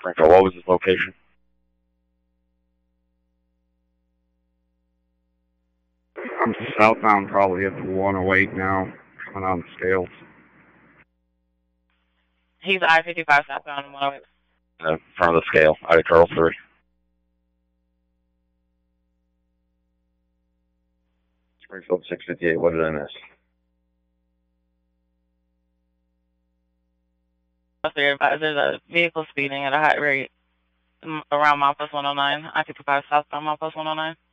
Springfield. What was his location? I'm southbound, probably at the 108 now, coming on the scales. He's I-55 southbound and 108. In front of the scale, out of Charles 3. Springfield 658, what did I miss? There's a vehicle speeding at a high rate around milepost 109, I-55 southbound milepost 109.